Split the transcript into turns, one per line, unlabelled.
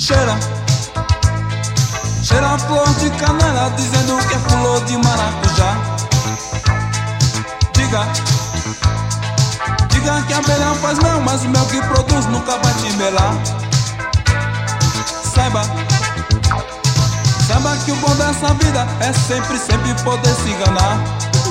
Cheira, cheira a flor de canela, dizendo que é flor de maracujá. Diga, diga que a abelha faz mel, mas o mel que produz nunca vai te melar. Saiba, saiba que o bom dessa vida é sempre, sempre poder se enganar.